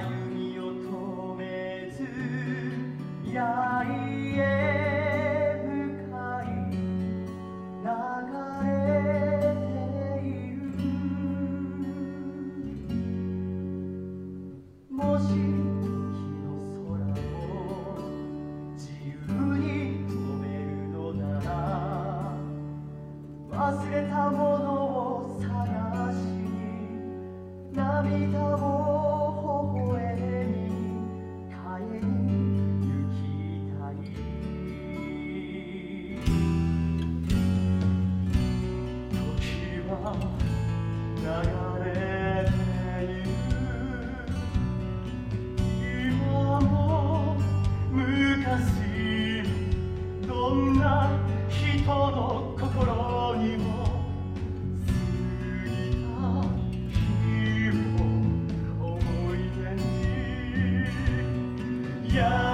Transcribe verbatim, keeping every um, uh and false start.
歩みを止めず八重へ向かい流れている。もし日の空を自由に飛べるのなら、忘れたものを探しに涙を微笑み帰り行きたい。時は流れている。今も昔もどんな人の心にも過ぎた日を思い出に